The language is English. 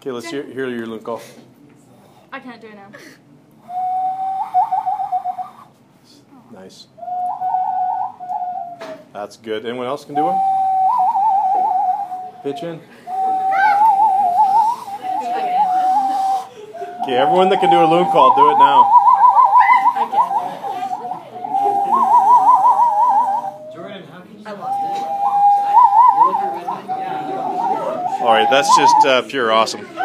Okay, let's hear your loon call. I can't do it now. Nice. That's good. Anyone else can do one? Pitch in. Okay, everyone that can do a loon call, do it now. I can't do it. Jordan, how can you? I lost it. All right, that's just pure awesome.